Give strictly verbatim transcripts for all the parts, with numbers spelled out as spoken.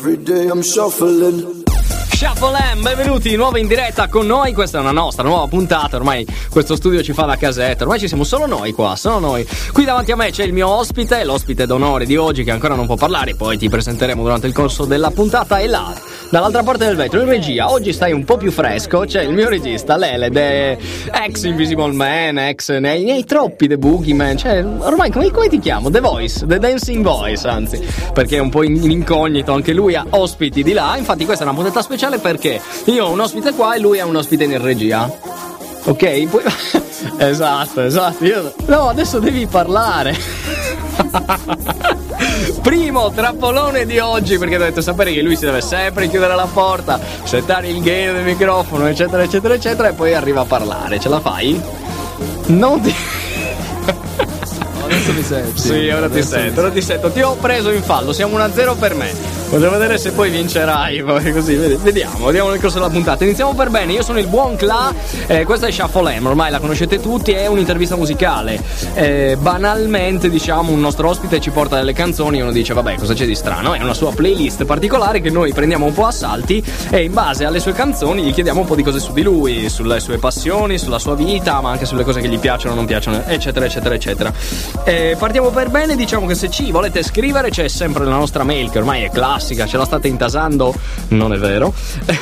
every day I'm shuffling. Shuffle M, benvenuti di nuovo in diretta con noi. Questa è una nostra nuova puntata. Ormai questo studio ci fa da casetta. Ormai ci siamo solo noi qua, solo noi. Qui davanti a me c'è il mio ospite, l'ospite d'onore di oggi, che ancora non può parlare. Poi ti presenteremo durante il corso della puntata. E là, dall'altra parte del vetro, in regia, oggi stai un po' più fresco. C'è il mio regista, Lele, de ex Invisible Man, ex nei, nei troppi The Boogeyman. Cioè, ormai come, come ti chiamo? The Voice, The Dancing Voice, anzi, perché è un po' in incognito. Anche lui ha ospiti di là. Infatti questa è una puntata speciale perché io ho un ospite qua e lui ha un ospite in regia. Ok? Poi... esatto, esatto. Io... no, adesso devi parlare. Primo trappolone di oggi, perché dovete sapere che lui si deve sempre chiudere la porta, settare il gain del microfono, eccetera, eccetera, eccetera, e poi arriva a parlare. Ce la fai? Non ti... adesso mi senti? Sì, ora ti sento, ora ti sento. Ti ho preso in fallo, siamo uno a zero per me. Voglio vedere se poi vincerai, poi così, vediamo, vediamo nel corso della puntata. Iniziamo per bene, io sono il buon Cla, eh, questa è Shuffle M, ormai la conoscete tutti, è un'intervista musicale. Eh, banalmente, diciamo, un nostro ospite ci porta delle canzoni e uno dice, vabbè, cosa c'è di strano? È una sua playlist particolare che noi prendiamo un po' a salti e in base alle sue canzoni gli chiediamo un po' di cose su di lui, sulle sue passioni, sulla sua vita, ma anche sulle cose che gli piacciono o non piacciono, eccetera, eccetera, eccetera. Eh, partiamo per bene, diciamo che se ci volete scrivere c'è sempre la nostra mail, che ormai è classica, ce la state intasando? Non è vero.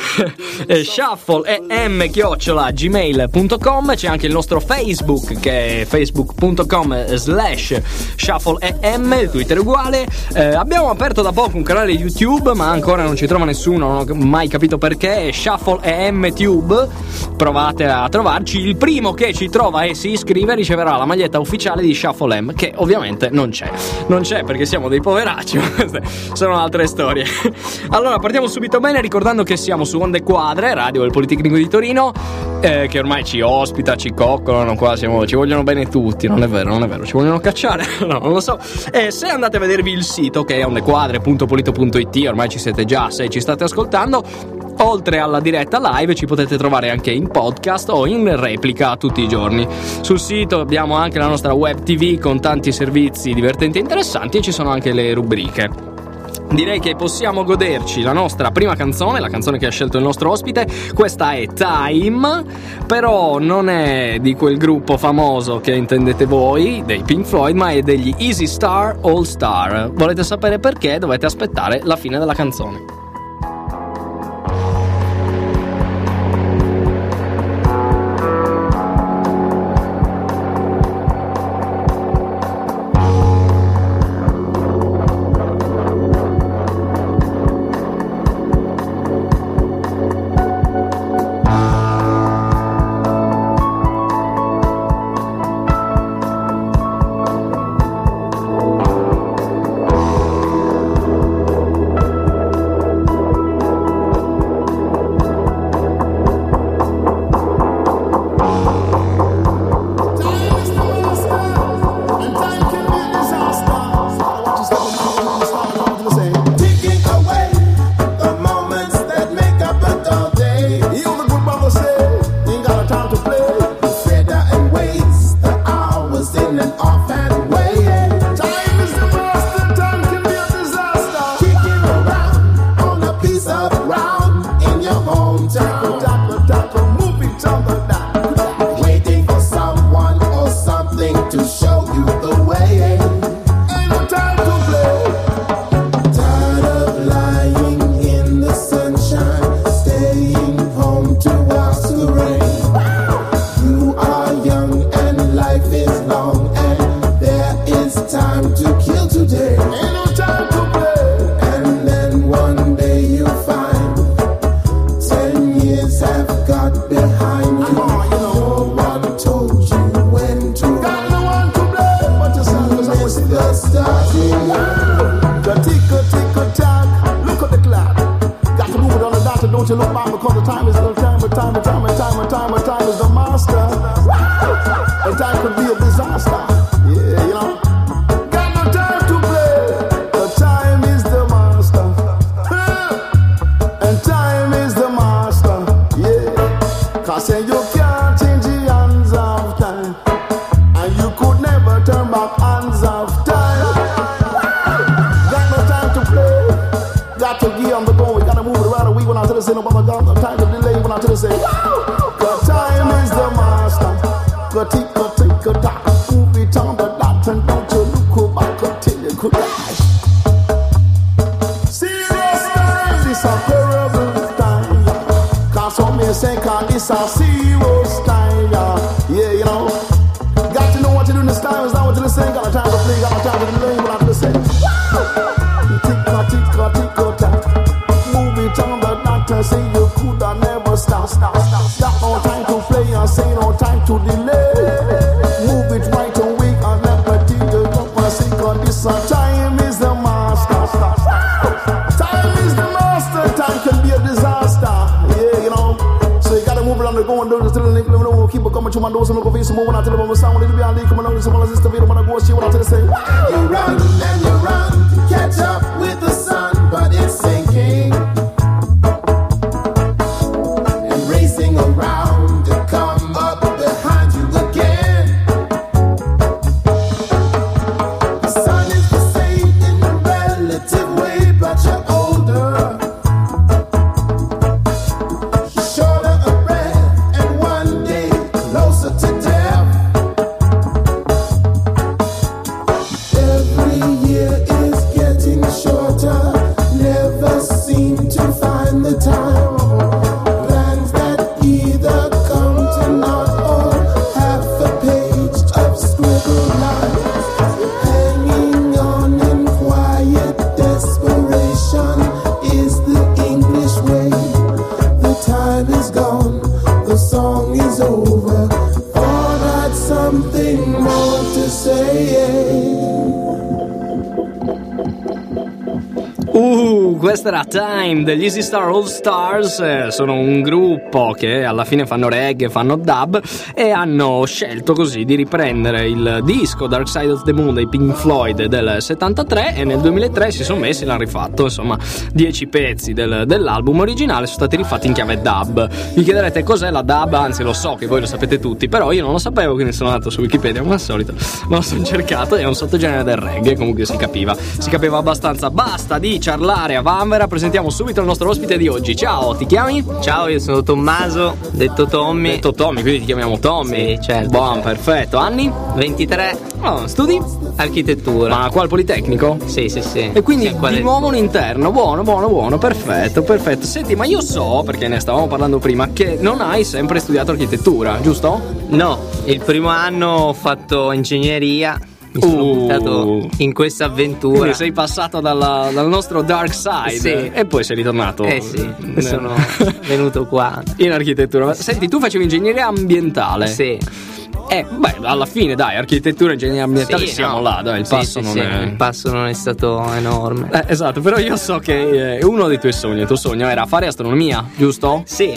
Shuffle M chiocciola gmail punto com. C'è anche il nostro Facebook, che è facebook punto com slash shuffle M. Twitter uguale. eh, Abbiamo aperto da poco un canale YouTube, ma ancora non ci trova nessuno, non ho mai capito perché. È Shuffle M Tube. Provate a trovarci. Il primo che ci trova e si iscrive riceverà la maglietta ufficiale di Shuffle M, che ovviamente non c'è. Non c'è perché siamo dei poveracci, ma queste sono altre storie. Allora partiamo subito bene ricordando che siamo su Onde Quadre, radio del Politecnico di Torino, eh, che ormai ci ospita, ci coccolano qua, siamo, ci vogliono bene tutti. Non è vero, non è vero, ci vogliono cacciare. No, non lo so. E se andate a vedervi il sito, che è ondequadre punto polito punto it, ormai ci siete già se ci state ascoltando, oltre alla diretta live ci potete trovare anche in podcast o in replica tutti i giorni. Sul sito abbiamo anche la nostra web tv con tanti servizi divertenti e interessanti, e ci sono anche le rubriche. Direi che possiamo goderci la nostra prima canzone, la canzone che ha scelto il nostro ospite. Questa è Time, però non è di quel gruppo famoso che intendete voi, dei Pink Floyd, ma è degli Easy Star All Star. Volete sapere perché? Dovete aspettare la fine della canzone. to look back because the time is the time, and time, and time, and time, and time, and time is the master. And time could be a disaster. Yeah, you know. Got no time to play. The time is the master. And time is the master. Yeah. Cause say you can't change the hands of time. And you could never turn back hands of time. Got no time to play. Got to give say no bother got no time to delay when I tell you say, wow, the time is the master. Go tick, go tick, go tack, move it on the dot, and don't you look back until you could dash. Serious time, this a terrible time. Cause some may say, cause this a serious time, yeah, yeah, you know. Got to know what you do in this time, is not what you listen, got no time to play, got no time to delay when I listen. Tick, tick, tick, tick, tack. Move it on the dot and say you could have never stop, stop, stop, stop. No time to play and say no time to delay. Move it right away and let the D J jump and sing on this. Time is the master. Time is the master. Time can be a disaster. Yeah, you know. So you gotta move it on the go and do this till the next keep it coming to my doors and look over some more when I tell them I'm sound. It'll be on the come on, some of the system. You don't wanna go see what I tell you say. You run and you run to catch up with the sun, but it's sinking and racing around to come up behind you again. The sun is the same in a relative way, but you're older. You're shorter of breath and one day closer to death. Every year is getting shorter, never seem to find the time. Plans that either come to naught or half a page of scribbled lines. Hanging on in quiet desperation is the English way. The time is gone, the song is over. Thought I'd something more to say. Uh, questa era Time degli Easy Star All Stars. eh, Sono un gruppo che alla fine fanno reggae, fanno dub e hanno scelto così di riprendere il disco Dark Side of the Moon dei Pink Floyd del settantatré e nel duemilatré si sono messi e l'hanno rifatto. Insomma, dieci pezzi del, dell'album originale sono stati rifatti in chiave dub. Vi chiederete cos'è la dub, anzi lo so che voi lo sapete tutti, però io non lo sapevo, quindi sono andato su Wikipedia come al solito, me lo sono cercato, è un sottogenere del reggae, comunque si capiva, si capiva abbastanza. Basta di ciarlare a vanvera, presentiamo subito il nostro ospite di oggi. Ciao, ti chiami? Ciao, io sono Tommaso, detto Tommy. Detto Tommy, quindi ti chiamiamo Tommy? Sì, certo. Buon, perfetto. Anni? ventitré. Oh, studi? Architettura. Ma qua al Politecnico? Sì, sì, sì. E quindi Sì, qual di è- nuovo un interno, buono, buono, buono, perfetto, perfetto. Senti, ma io so, perché ne stavamo parlando prima, che non hai sempre studiato architettura, giusto? No, il primo anno ho fatto ingegneria. Mi sono Uh. buttato in questa avventura. Quindi sei passato dalla- dal nostro dark side Sì. e poi sei ritornato. Eh sì, sono venuto qua. In architettura. Ma senti, tu facevi ingegneria ambientale. Sì. Eh, beh, alla fine, dai, architettura e ingegneria ambientale Sì, siamo no. là, dai, il Sì, passo sì, non sì, è. il passo non è stato enorme. Eh, esatto, però io so che eh, uno dei tuoi sogni, il tuo sogno era fare astronomia, giusto? Sì,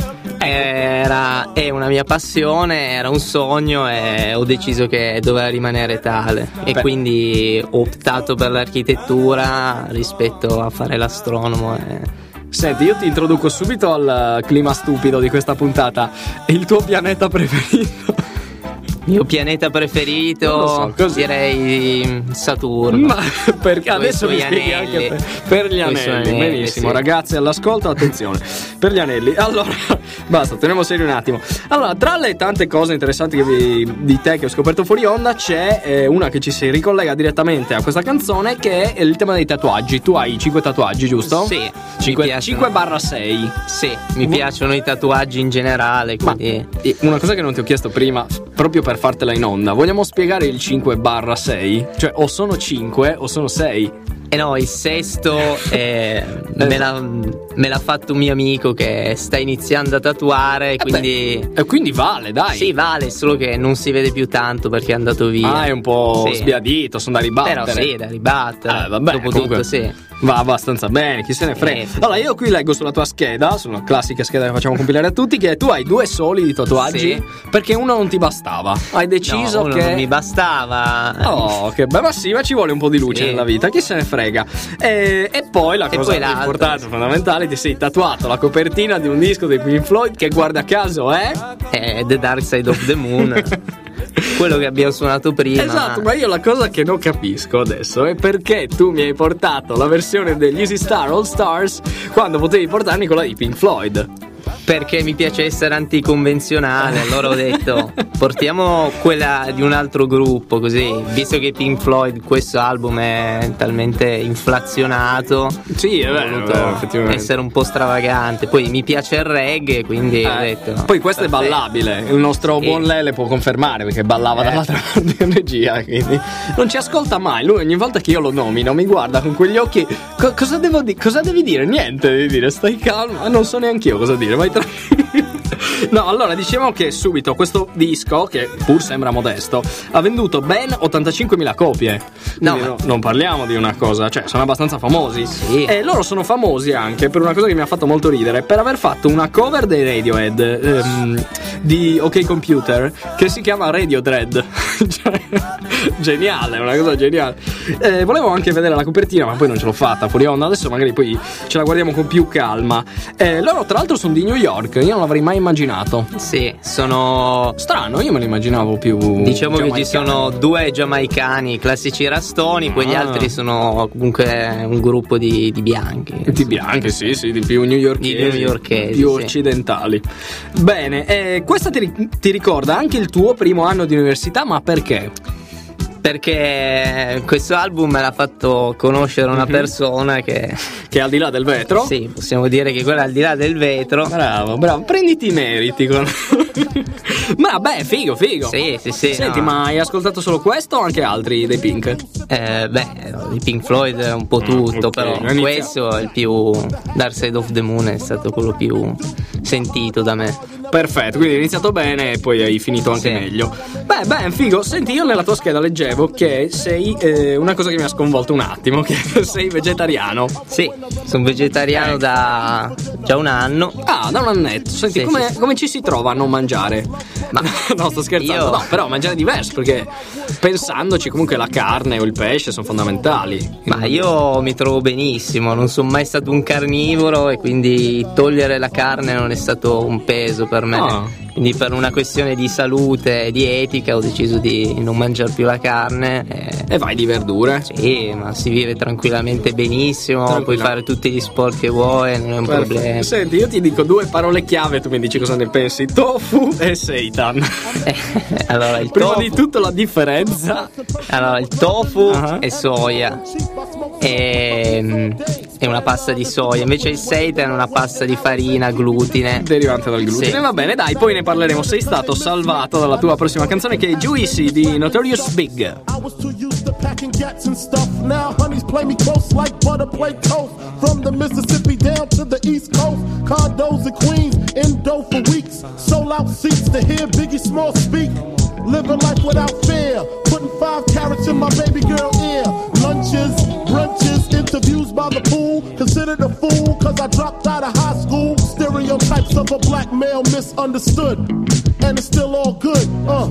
era è una mia passione, era un sogno e ho deciso che doveva rimanere tale. E Beh. quindi ho optato per l'architettura rispetto a fare l'astronomo. E... Senti, io ti introduco subito al clima stupido di questa puntata. Il tuo pianeta preferito? Mio pianeta preferito, Non lo so, così. direi Saturno. Ma perché Coi adesso mi suoi spieghi anelli. anche per, per gli Coi suoi anelli. anelli, Benissimo, sì. ragazzi all'ascolto, attenzione. Per gli anelli. Allora, basta, teniamo serio un attimo. Allora, tra le tante cose interessanti che vi, di te che ho scoperto fuori onda, c'è eh, una che ci si ricollega direttamente a questa canzone, che è il tema dei tatuaggi. Tu hai cinque tatuaggi, giusto? Sì, mi cinque piacciono. barra sei. Sì, mi piacciono i tatuaggi in generale, Ma quindi eh, una cosa che non ti ho chiesto prima, proprio per fartela in onda, vogliamo spiegare il cinque barra sei? Cioè, o sono cinque o sono sei? eh no, il sesto eh, me, l'ha, me l'ha fatto un mio amico che sta iniziando a tatuare, quindi Beh, e quindi vale, dai. sì, vale, solo che non si vede più tanto perché è andato via. Ah, è un po' Sì. sbiadito, sono da ribattere. Però sì, da ribattere. Eh, vabbè, Dopo comunque tutto, sì. Va abbastanza bene, chi se ne frega. Eh, sì. Allora, io qui leggo sulla tua scheda, sulla classica scheda che facciamo compilare a tutti, che tu hai due soli di tatuaggi, Sì. perché uno non ti bastava. Hai deciso No, uno che non mi bastava. Oh, che beh, ma sì, ma ci vuole un po' di luce Sì. nella vita, chi se ne frega. E, e poi la E cosa poi l'altro. importante, fondamentale, ti sei tatuato la copertina di un disco dei Pink Floyd che guarda caso è È The Dark Side of the Moon. quello che abbiamo suonato prima. Esatto, ma io la cosa che non capisco adesso è perché tu mi hai portato la versione degli Easy Star All Stars quando potevi portarmi quella di Pink Floyd. Perché mi piace essere anticonvenzionale, allora ho detto portiamo quella di un altro gruppo, così, visto che Pink Floyd questo album è talmente inflazionato. Sì, è vero, voluto vero, effettivamente. essere un po' stravagante. Poi mi piace il reggae, quindi Eh, ho detto poi questo perfetto. è ballabile. Il nostro Sì. buon Lele può confermare perché ballava Eh. dall'altra parte in regia, quindi non ci ascolta mai. Lui ogni volta che io lo nomino mi guarda con quegli occhi. Co- cosa devo dire? Cosa devi dire? Niente devi dire, stai calmo. Ma non so neanche io cosa dire, vai tranquillo. No, allora diciamo che subito questo disco, che pur sembra modesto, ha venduto ben ottantacinquemila copie. No, Quindi ma- no, non parliamo di una cosa, cioè sono abbastanza famosi. Sì. E loro sono famosi anche per una cosa che mi ha fatto molto ridere, per aver fatto una cover dei Radiohead ehm, di OK Computer che si chiama Radio Dread. Cioè, geniale, una cosa geniale. Eh, volevo anche vedere la copertina, ma poi non ce l'ho fatta fuori onda. Adesso magari poi ce la guardiamo con più calma. Eh, loro tra l'altro sono di New York, io non l'avrei mai immaginato. Sì, sono Strano, io me lo immaginavo più. diciamo che ci giamaicano. sono due giamaicani classici rastoni, poi gli Ah. altri sono comunque un gruppo di, di bianchi. Di bianchi, sì, sì, di più newyorkesi, Di newyorkesi, più sì. occidentali. Bene, eh, questa ti, ri- ti ricorda anche il tuo primo anno di università, ma perché? Perché questo album me l'ha fatto conoscere una Mhm. persona che Che al di là del vetro. sì, possiamo dire che quella è al di là del vetro. Bravo, bravo, prenditi i meriti. Con... ma beh, figo, figo. Sì, sì, sì. Senti, no. ma hai ascoltato solo questo o anche altri dei Pink? Eh, beh, di Pink Floyd è un po' tutto, ok, però inizia- questo è il più. Dark Side of the Moon è stato quello più sentito da me. Perfetto, quindi hai iniziato bene e poi hai finito anche Sì. meglio. Beh, beh, figo. Senti, io nella tua scheda leggevo che sei eh, una cosa che mi ha sconvolto un attimo, che sei vegetariano. Sì, sono vegetariano da già un anno. Ah, da un annetto. Senti, Sì, come, sì, sì. come ci si trova a non mangiare? Ma no, sto scherzando. io- No, però mangiare è diverso, perché pensandoci comunque la carne o il pesce sono fondamentali. Ma io mi trovo benissimo, non sono mai stato un carnivoro e quindi togliere la carne non è stato un peso per me. Ah. Quindi per una questione di salute e di etica ho deciso di non mangiare più la carne. E... E vai di verdure. Sì, ma si vive tranquillamente benissimo, Tranquilla. puoi fare tutti gli sport che vuoi, non è un Perfetto. problema. Senti, io ti dico due parole chiave, tu mi dici cosa ne pensi. Tofu e seitan. Eh, allora, il Prima tofu, di tutto la differenza. allora, il tofu Ah. è soia. E, è una pasta di soia, invece il seitan è una pasta di farina, glutine. Derivante dal glutine. Sì. Va bene, dai, poi ne parleremo. Sei stato salvato dalla tua prossima canzone, che è Juicy di Notorious Big. I was too used to packing gats and stuff. Now honeys play me close like butter play toast. From the Mississippi down to the East Coast, condos in Queens, in dough for weeks. Sold out seats to hear Biggie Small speak. Living life without fear, putting five carats in my baby girl ear. Lunches, brunches, interviews by the pool. Considered a fool cause I dropped out of high school. Stereotypes of a black male misunderstood. And it's still all good, uh.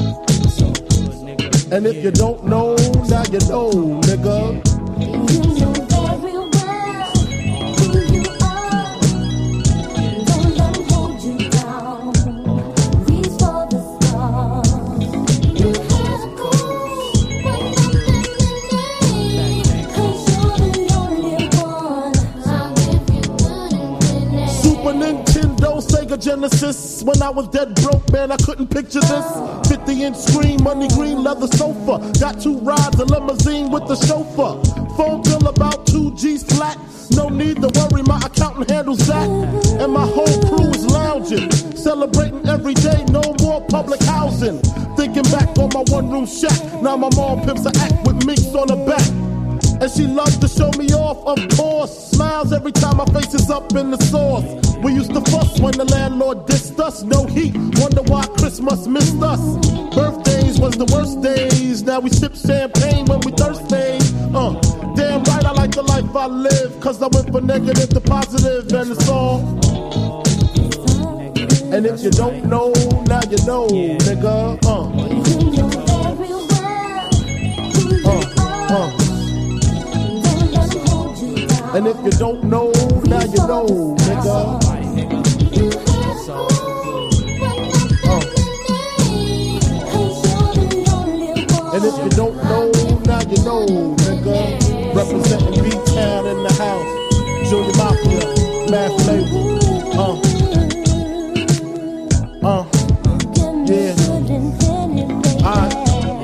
And if you don't know, now you know, nigga. You know very well who you are. Don't let 'em hold you down. Reach for the stars. You have to when nothing 'cause you're the only one. I'll give you good and good. Super Nintendo, Sega Genesis. When I was dead broke, man, I couldn't picture this. fifty inch screen, money green, leather sofa. Got two rides, a limousine with the chauffeur. Phone bill about two G's flat. No need to worry, my accountant handles that. And my whole crew is lounging, celebrating every day, no more public housing. Thinking back on my one room shack. Now my mom pimps a act with minks on her back. And she loves to show me off, of course. Smiles every time my face is up in the sauce. We used to fuss when the landlord dissed us. No heat, wonder why Christmas missed us. Birthdays was the worst days. Now we sip champagne when we thirsty. Uh, damn right I like the life I live. Cause I went from negative to positive and it's all. And if you don't know, now you know, nigga. Uh, You know very well who you uh, are. uh. Don't let 'em hold you down. And if you don't know, now you know, nigga. You have to when Uh. nothing 'cause you're And if you don't know, now you know, nigga. Representing B-Town in the house. Junior Mafia, Math Label. Uh. Uh. Yeah. Alright.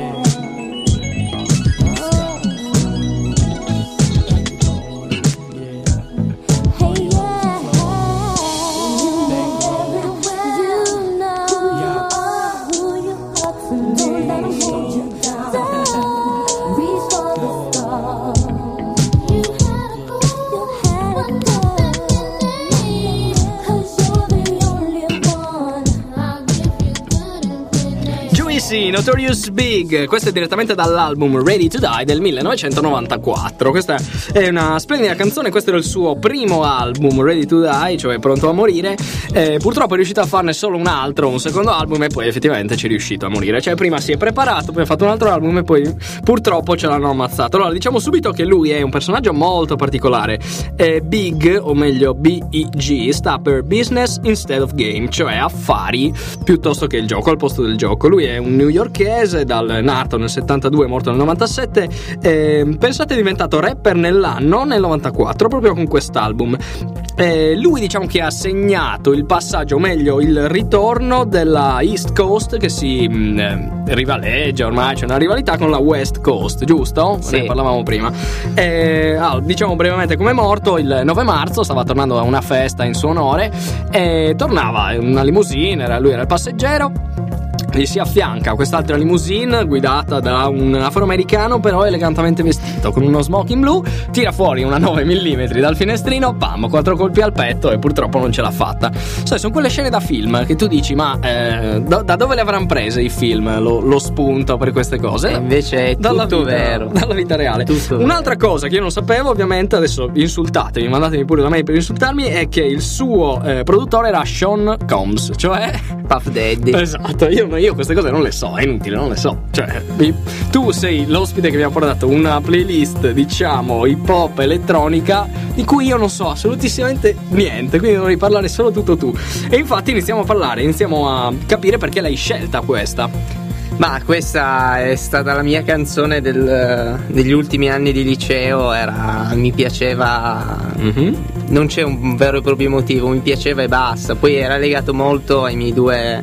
Notorious Big, questo è direttamente dall'album Ready to Die del millenovecentonovantaquattro. Questa è una splendida canzone, questo era il suo primo album Ready to Die, cioè Pronto a morire. Eh, purtroppo è riuscito a farne solo un altro, un secondo album, e poi effettivamente ci è riuscito a morire. Cioè prima si è preparato, poi ha fatto un altro album e poi purtroppo ce l'hanno ammazzato. Allora diciamo subito che lui è un personaggio molto particolare. eh, Big, o meglio B I G, sta per Business Instead of Game, cioè affari piuttosto che il gioco, al posto del gioco. Lui è un newyorkese, dal nato nel settantadue, morto nel novantasette. eh, Pensate, è diventato rapper nell'anno, nel novantaquattro, proprio con quest'album. eh, Lui diciamo che ha segnato il passaggio, o meglio il ritorno della East Coast, che si mh, rivaleggia ormai, c'è una rivalità con la West Coast, giusto? Sì. Ne parlavamo prima. eh, allora, diciamo brevemente come è morto. Il nove marzo stava tornando da una festa in suo onore e tornava in una limousine, era, lui era il passeggero. Gli si affianca quest'altra limousine guidata da un afroamericano, però elegantemente vestito, con uno smoking blu. Tira fuori una nove millimetri dal finestrino, pam, quattro colpi al petto, e purtroppo non ce l'ha fatta. Sai, sono quelle scene da film che tu dici, ma eh, da, da dove le avranno prese i film lo, lo spunto per queste cose? E invece è dalla tutto vita, vero. Dalla vita reale. Tutto Un'altra cosa che io non sapevo, ovviamente, adesso insultatemi, mandatemi pure da me per insultarmi, è che il suo eh, produttore era Sean Combs, cioè Puff Daddy. Esatto, io, io queste cose non le so, è inutile, non le so. Cioè, mi- tu sei l'ospite che mi ha portato una playlist, diciamo, hip hop elettronica, di cui io non so assolutissimamente niente, quindi dovrei parlare solo tutto tu. E infatti iniziamo a parlare, iniziamo a capire perché l'hai scelta questa. Ma questa è stata la mia canzone del- degli ultimi anni di liceo. Era, mi piaceva. Non c'è un vero e proprio motivo, mi piaceva e basta. Poi era legato molto ai miei due,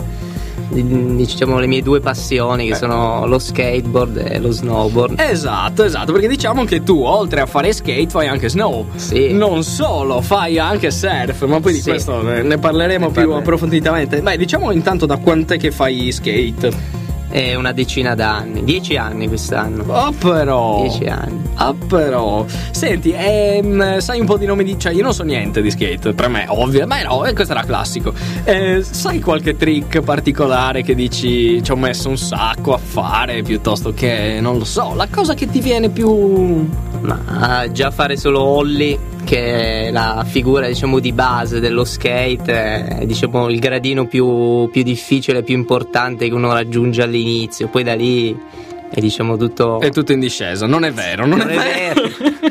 diciamo, le mie due passioni, che Eh. sono lo skateboard e lo snowboard. Esatto, esatto, perché diciamo che tu, oltre a fare skate, fai anche snow. Sì. Non solo, fai anche surf, ma poi di Sì. questo ne ne parleremo Ne più parleremo. approfonditamente. Beh, diciamo intanto da quant'è che fai skate? È una decina d'anni, dieci anni quest'anno. Oh però Dieci anni. Ah però Senti, ehm, sai un po' di nomi di... Cioè io non so niente di skate, per me ovvio. Ma no, eh, questo era classico. eh, Sai qualche trick particolare che dici ci ho messo un sacco a fare, piuttosto che, non lo so, la cosa che ti viene più... Ma già fare solo ollie, che è la figura, diciamo, di base dello skate, è, diciamo, il gradino più, più difficile, più importante che uno raggiunge all'inizio. Poi da lì è, diciamo, tutto... È tutto in discesa, non è vero, non, Non è, è vero. vero.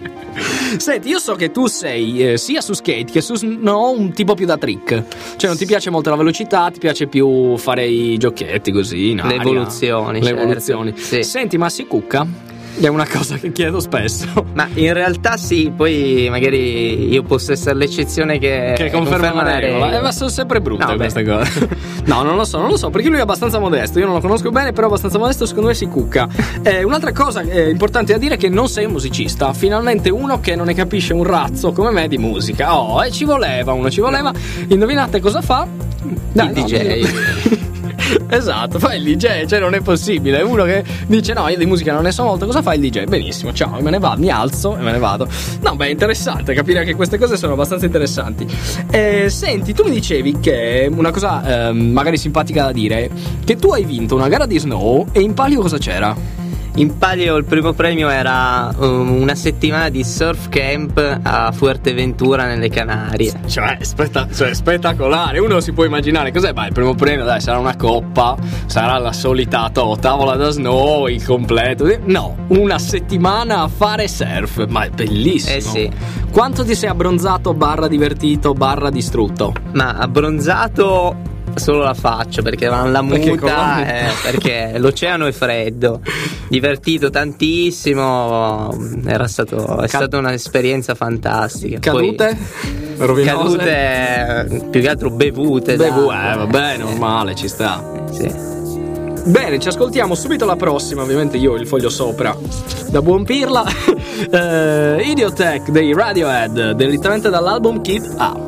Senti, io so che tu sei eh, sia su skate che su snow un tipo più da trick. Cioè non ti piace molto la velocità, ti piace più fare i giochetti così in Le aria. evoluzioni, Le certo. evoluzioni. Sì. Senti, ma si cucca? È una cosa che chiedo spesso. Ma in realtà sì, poi magari io posso essere l'eccezione che, Che conferma la regola. Eh, ma sono sempre brutte No, queste beh. cose. No, non lo so, non lo so, perché lui è abbastanza modesto. Io non lo conosco bene, però è abbastanza modesto, secondo me si cucca. Eh, un'altra cosa eh, importante da dire è che non sei un musicista. Finalmente uno che non ne capisce un razzo come me di musica. Oh, e ci voleva uno, ci voleva. Indovinate cosa fa? Dai, Il no, D J. Esatto, fa il D J, cioè non è possibile. Uno che dice no, io di musica non ne so molto, cosa fa il D J? Benissimo, ciao, me ne vado, mi alzo e me ne vado. No, beh, è interessante capire che queste cose sono abbastanza interessanti. Eh, senti, tu mi dicevi che una cosa ehm, magari simpatica da dire, che tu hai vinto una gara di snow e in palio cosa c'era? In palio il primo premio era um, una settimana di surf camp a Fuerteventura nelle Canarie. Cioè, spetta- cioè, spettacolare. Uno si può immaginare cos'è? Beh, il primo premio, dai, sarà una coppa, sarà la solita to- tavola da snow, il completo. No, una settimana a fare surf. Ma è bellissimo. Eh sì. Quanto ti sei abbronzato, barra divertito, barra distrutto? Ma abbronzato solo la faccia perché avevano la Perché muta, con- eh, perché l'oceano è freddo. Divertito tantissimo, era stato, è Ca- stata un'esperienza fantastica. Cadute? Poi, Rovinose? cadute, più che altro bevute. Bevu, dai. eh, vabbè, normale, ci sta. Sì. Bene, ci ascoltiamo subito la prossima. Ovviamente io ho il foglio sopra da buon pirla. eh, Idiotech dei Radiohead, direttamente dall'album Kid A.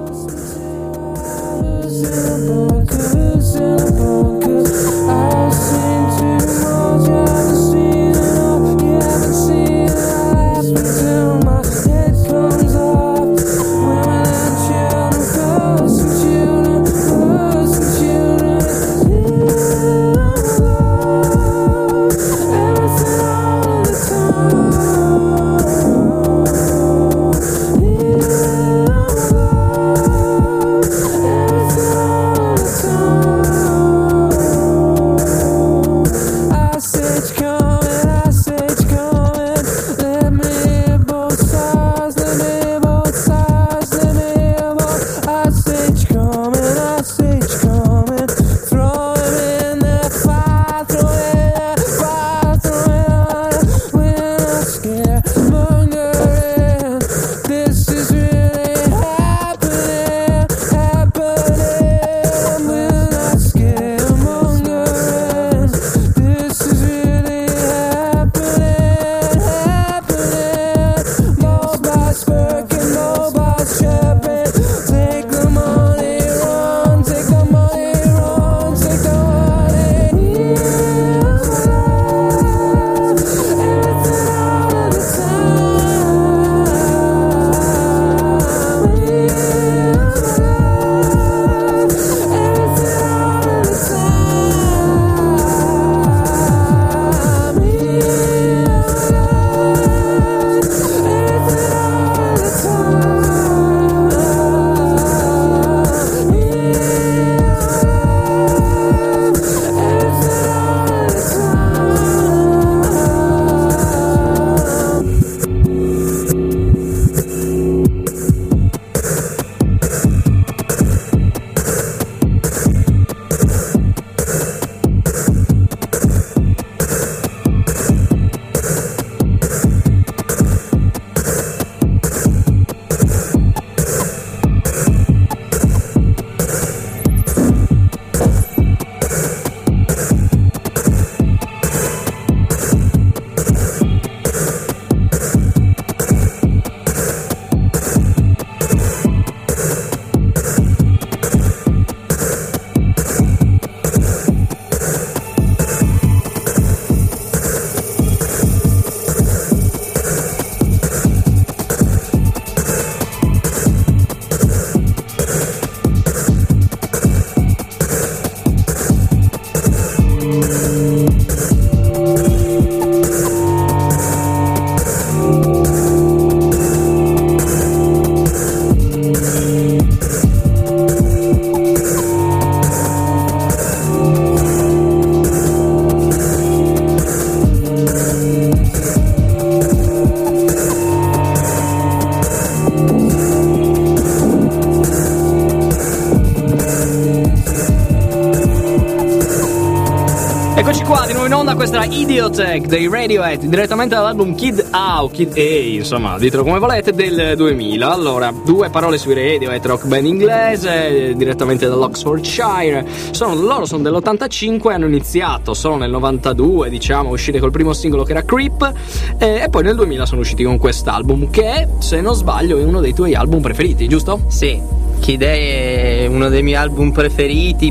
Eccoci qua di nuovo in onda, questa era Idiotech dei Radiohead direttamente dall'album Kid A o Kid A, insomma ditelo come volete, del duemila. Allora, due parole sui Radiohead, rock band inglese direttamente dall'Oxfordshire. Sono, loro sono dell'ottantacinque, hanno iniziato solo nel novantadue, diciamo, uscite col primo singolo che era Creep, e, e poi nel duemila sono usciti con quest'album che, se non sbaglio, è uno dei tuoi album preferiti, giusto? Sì, Kid A è uno dei miei album preferiti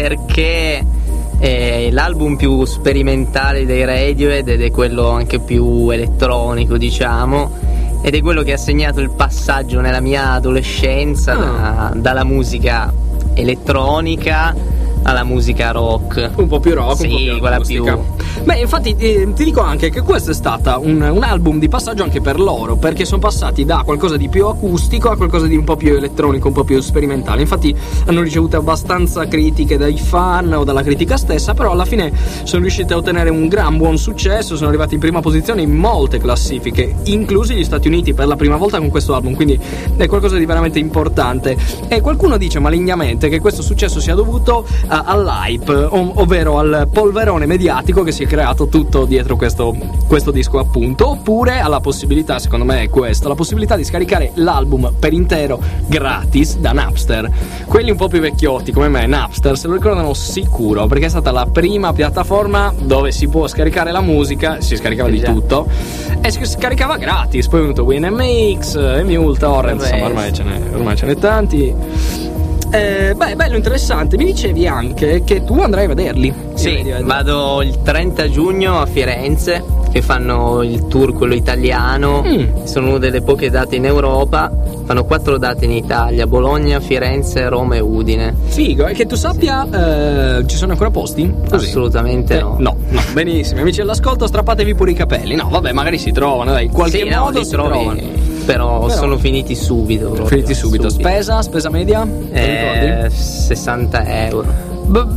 perché è l'album più sperimentale dei Radiohead ed è quello anche più elettronico, diciamo, ed è quello che ha segnato il passaggio nella mia adolescenza Ah. da- dalla musica elettronica alla musica rock. Un po' più rock, Sì, un po' più quella acustica. più- Beh, infatti eh, ti dico anche che questo è stata un, un album di passaggio anche per loro, perché sono passati da qualcosa di più acustico a qualcosa di un po' più elettronico, un po' più sperimentale. Infatti hanno ricevuto abbastanza critiche dai fan o dalla critica stessa, però alla fine sono riusciti a ottenere un gran buon successo, sono arrivati in prima posizione in molte classifiche, inclusi gli Stati Uniti per la prima volta con questo album, quindi è qualcosa di veramente importante. E qualcuno dice malignamente che questo successo sia dovuto a- all'hype, ov- ovvero al polverone mediatico che si è creato tutto dietro questo, questo disco appunto, oppure alla possibilità, secondo me è questo, la possibilità di scaricare l'album per intero gratis da Napster. Quelli un po' più vecchiotti come me, Napster se lo ricordano sicuro, perché è stata la prima piattaforma dove si può scaricare la musica, si scaricava di Già. tutto e si scaricava gratis. Poi è venuto WinMX, Emule, Torrent, Beh, insomma ormai ce n'è, ormai ce n'è tanti. Eh, beh, bello, interessante. Mi dicevi anche che tu andrai a vederli. Sì, Io vedi- vado il trenta giugno a Firenze, che fanno il tour quello italiano. Mm. Sono una delle poche date in Europa. Fanno quattro date in Italia: Bologna, Firenze, Roma e Udine. Figo, e che tu sappia, eh, ci sono ancora posti? Così. Assolutamente Eh, no. no, no, benissimo. Amici all'ascolto, strappatevi pure i capelli. No, vabbè, magari si trovano, dai, in qualche Sì, no, modo li si trovi, trovano. Però, Però- sono finiti subito. proprio, Finiti subito. Spesa, spesa media? Te li ricordi? Eh, sessanta euro.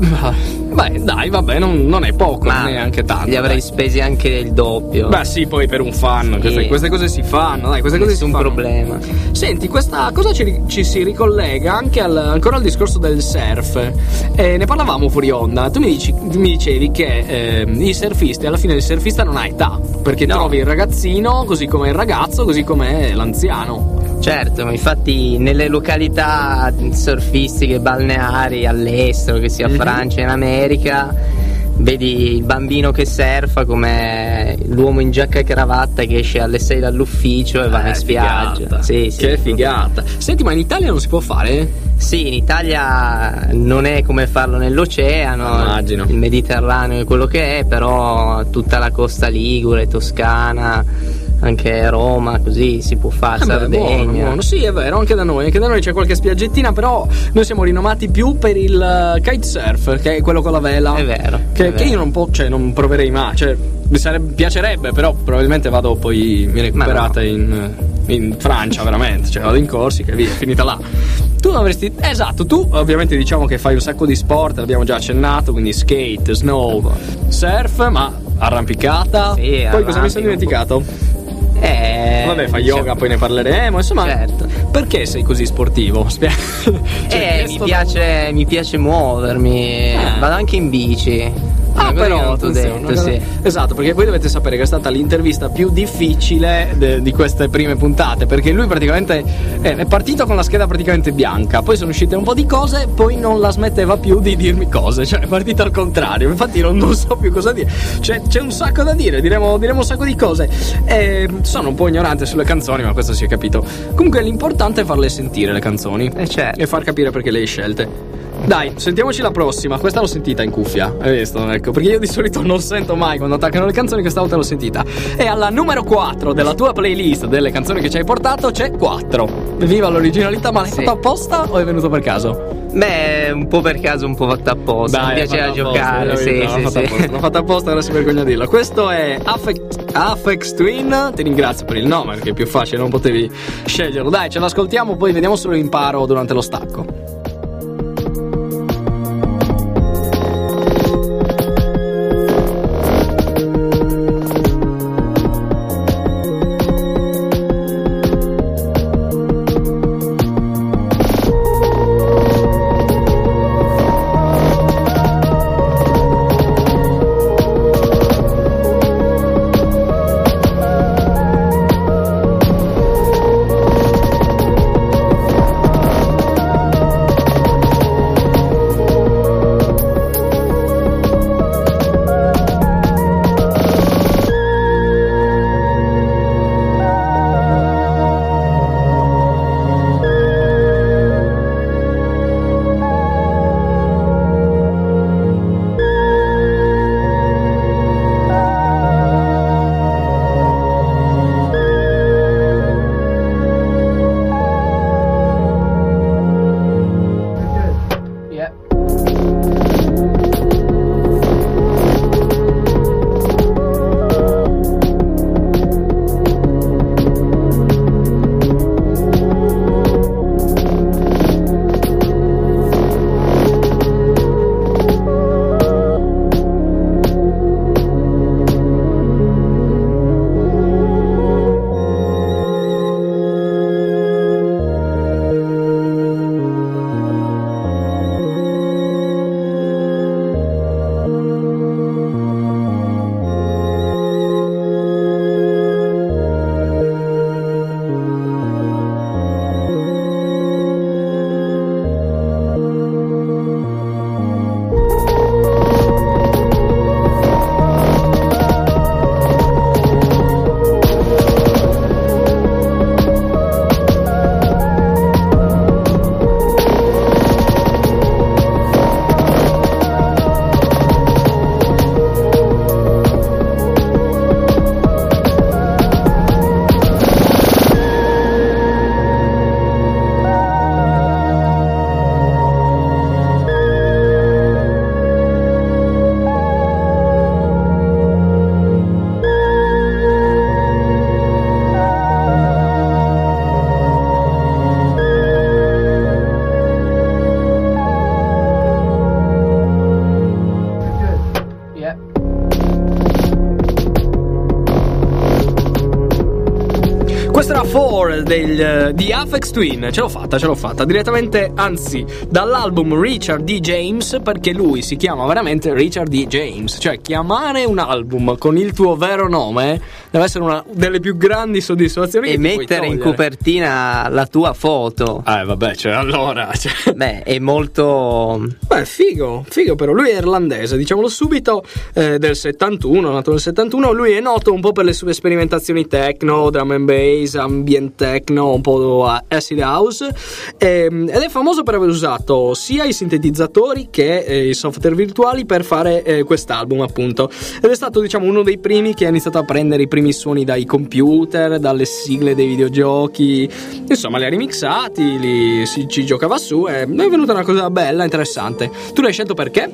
Beh, dai, vabbè, non, non è poco, Ma neanche tanto. li avrei dai. spesi anche il doppio. Beh, sì, poi per un fan, Sì. queste, queste cose si fanno, dai, queste cose si Nessun fanno. problema. Senti, questa cosa ci, ci si ricollega anche al, ancora al discorso del surf. Eh, ne parlavamo fuori onda. Tu mi, dici, mi dicevi che eh, i surfisti, alla fine il surfista non ha età, perché No. trovi il ragazzino così come il ragazzo, così come l'anziano. Certo, ma infatti nelle località surfistiche, balneari all'estero, che sia Mhm. Francia, in America, vedi il bambino che surfa come l'uomo in giacca e cravatta che esce alle sei dall'ufficio e va in Eh, spiaggia. figata. Sì, sì. Che figata. Senti, ma in Italia non si può fare? Sì, in Italia non è come farlo nell'oceano, Immagino. il Mediterraneo è quello che è, però tutta la costa ligure, Toscana, anche Roma, così si può fare, Eh beh, Sardegna. buono, buono. Sì, è vero, anche da noi, anche da noi c'è qualche spiaggettina, però noi siamo rinomati più per il eh, kitesurf, che è quello con la vela. È vero, Che, è che vero. io non, po- cioè, non proverei mai, cioè, mi sarebbe- piacerebbe, però probabilmente vado poi, mi recuperate Ma in, in Francia, veramente, cioè vado in Corsica e via, è finita là. Tu avresti, esatto, tu ovviamente diciamo che fai un sacco di sport, l'abbiamo già accennato, quindi skate, snow, surf, ma arrampicata. Sì, poi cosa mi sono arrampico. dimenticato? Eh, Vabbè, fa diciamo- yoga, poi ne parleremo. Insomma, Certo. perché sei così sportivo? Spie- cioè, Eh, mi questo- piace, mi piace muovermi, Eh. vado anche in bici. Ah, Una cosa che però, non t'ho attenzione, detto, una cosa- sì. esatto, perché voi dovete sapere che è stata l'intervista più difficile de- di queste prime puntate, perché lui praticamente eh, è partito con la scheda praticamente bianca, poi sono uscite un po' di cose, poi non la smetteva più di dirmi cose, cioè è partito al contrario, infatti non, non so più cosa dire, c'è, c'è un sacco da dire, diremo, diremo un sacco di cose. Eh, sono un po' ignorante sulle canzoni, ma questo si è capito. Comunque l'importante è farle sentire le canzoni Eh, certo. e far capire perché le hai scelte. Dai, sentiamoci la prossima. Questa l'ho sentita in cuffia. Hai visto? Ecco, perché io di solito non sento mai quando attaccano le canzoni, questa volta l'ho sentita. E alla numero quattro della tua playlist delle canzoni che ci hai portato c'è quattro. Viva l'originalità, ma l'hai Sì. fatto apposta o è venuto per caso? Beh, un po' per caso, un po' fatto apposta. Mi hai piaceva fatto apposta, giocare, hai sì, visto? L'ho sì, fatto sì. apposta, l'ho fatto apposta, ora si vergogna a dirlo. Questo è Afex, Afex Twin. Ti ringrazio per il nome, perché è più facile, non potevi sceglierlo. Dai, ce l'ascoltiamo, poi vediamo se lo imparo durante lo stacco. Questa era Four del, di Aphex Twin. Ce l'ho fatta, ce l'ho fatta direttamente, anzi dall'album Richard D. James, perché lui si chiama veramente Richard D. James. Cioè chiamare un album con il tuo vero nome deve essere una delle più grandi soddisfazioni E che ti puoi mettere in togliere. copertina la tua foto. Eh vabbè, cioè allora cioè. Beh, è molto... Beh, figo, figo però. Lui è irlandese, diciamolo subito, eh, del settantuno, nato nel settantuno. Lui è noto un po' per le sue sperimentazioni techno, drum and bass, ambient techno, un po' acid house, ehm, ed è famoso per aver usato sia i sintetizzatori che eh, i software virtuali per fare eh, quest'album, appunto. Ed è stato, diciamo, uno dei primi che ha iniziato a prendere i primi suoni dai computer, dalle sigle dei videogiochi, insomma li ha remixati, li, si, ci giocava su e è venuta una cosa bella, interessante. Tu l'hai scelto perché?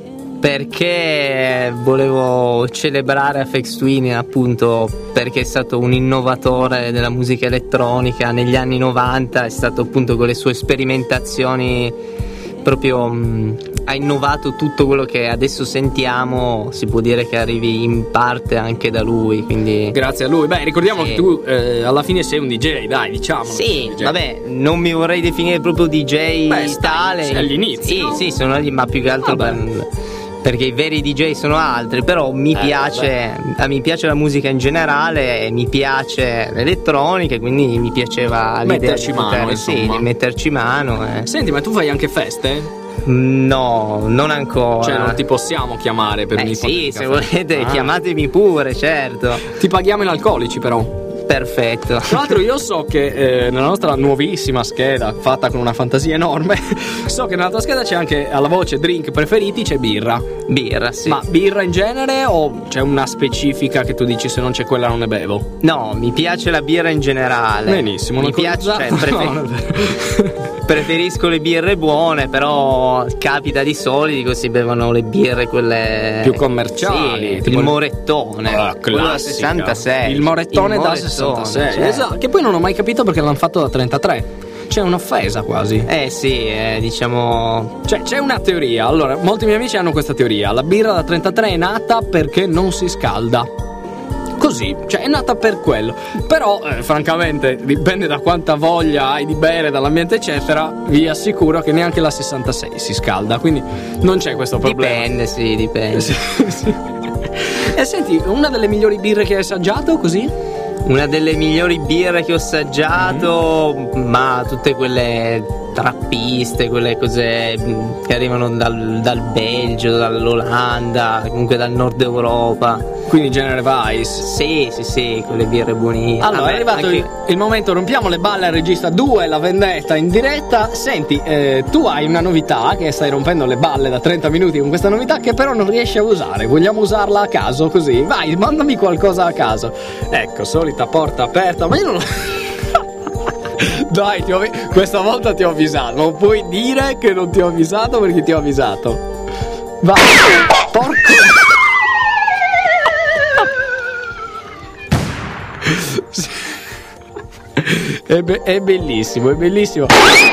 Perché volevo celebrare Aphex Twin, appunto perché è stato un innovatore della musica elettronica negli anni novanta, è stato appunto con le sue sperimentazioni proprio mh, ha innovato tutto quello che adesso sentiamo, si può dire che arrivi in parte anche da lui, quindi Grazie a lui. Beh, ricordiamo Sì. che tu eh, alla fine sei un D J, dai, diciamo. sì, vabbè, non mi vorrei definire proprio D J Beh, stai- tale. sei agli inizi, Sì, no? sì, sono lì, ma più che altro Vabbè. per- perché i veri D J sono altri, però mi Eh, piace, a mi piace la musica in generale, mi piace l'elettronica, quindi mi piaceva l'idea Metterci di mano, poter- sì, insomma. di metterci mano. eh. Senti, ma tu fai anche feste? No, non ancora. Cioè non ti possiamo chiamare per Eh un'ipotetica sì, se festa. volete Ah. chiamatemi pure, certo. Ti paghiamo in alcolici però. Perfetto. Tra l'altro io so che eh, nella nostra nuovissima scheda, fatta con una fantasia enorme, so che nella tua scheda c'è anche alla voce drink preferiti c'è birra. Birra, sì. Ma birra in genere o c'è una specifica che tu dici se non c'è quella non ne bevo? No, mi piace la birra in generale. Benissimo, mi non piace, cioè, conta- prefer- no, non è vero. preferisco le birre buone, però capita di solito che si bevono le birre quelle Più commerciali, Sì, tipo il il- morettone, Ah, quello da classica. sessantasei. Il morettone Il da morettone, sessantasei, certo. esatto. Che poi non ho mai capito perché l'hanno fatto da trentatré. C'è un'offesa quasi. Eh sì, eh, diciamo Cioè c'è una teoria. Allora, molti miei amici hanno questa teoria. La birra da trentatré è nata perché non si scalda. Così, cioè è nata per quello. Però, eh, francamente, dipende da quanta voglia hai di bere, dall'ambiente, eccetera. Vi assicuro che neanche la sessantasei si scalda. Quindi non c'è questo problema. dipende, sì, dipende. Sì, sì. E senti, una delle migliori birre che hai assaggiato, così? Una delle migliori birre che ho assaggiato, ma tutte quelle trappiste, quelle cose mh, che arrivano dal, dal Belgio, dall'Olanda, comunque dal nord Europa. Quindi genere Vice. Sì, sì, sì, quelle birre buonissime. Allora, Vabbè, è arrivato anche- il, il momento, rompiamo le balle al regista due, la vendetta in diretta. Senti, eh, tu hai una novità che stai rompendo le balle da trenta minuti con questa novità che però non riesci a usare. Vogliamo usarla a caso così? Vai, mandami qualcosa a caso. Ecco, solita porta aperta, ma io non... Dai, ti ho... questa volta ti ho avvisato. Non puoi dire che non ti ho avvisato perché ti ho avvisato. Vai, porco... È, be- è bellissimo, è bellissimo.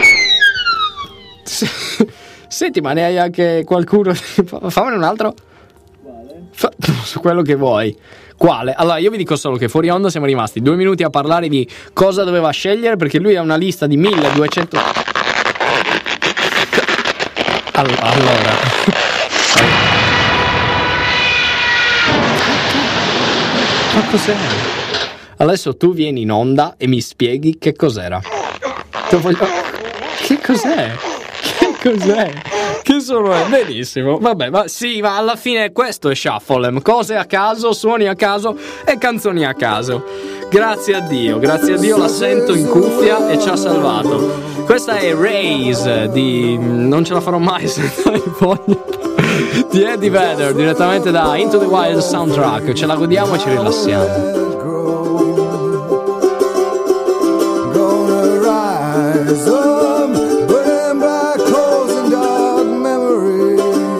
S- Senti, ma ne hai anche qualcuno? Fa- Fammene un altro. Fa- su quello che vuoi. Quale? Allora, io vi dico solo che fuori onda siamo rimasti due minuti a parlare di cosa doveva scegliere, perché lui ha una lista di milleduecento. All- allora. Ma cos'è? Adesso tu vieni in onda e mi spieghi che cos'era. Te voglio... Che cos'è? Che cos'è? Che sono è? Benissimo. Vabbè, ma sì, ma alla fine questo è Shuffle. Cose a caso, suoni a caso e canzoni a caso. Grazie a Dio, grazie a Dio la sento in cuffia e ci ha salvato. Questa è Raise di... non ce la farò mai senza i fogli. Di Eddie Vedder, direttamente da Into the Wild soundtrack. Ce la godiamo e ci rilassiamo. Gonna rise up, burning black holes and dark memories.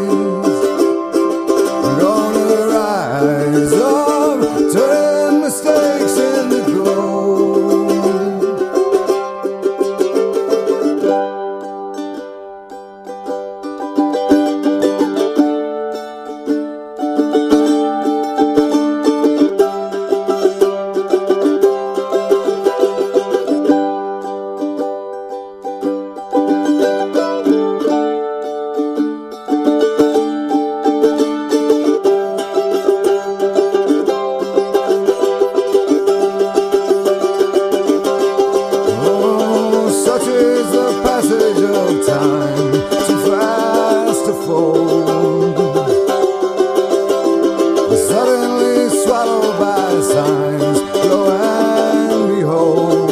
Gonna rise up, turn mistakes into gold. watches the passage of time too fast to fold, suddenly swallowed by signs, lo and behold,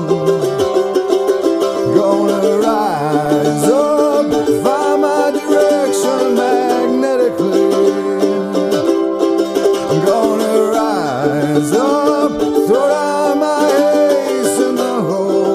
gonna rise up, find my direction magnetically, I'm gonna rise up, throw down my ace in the hole.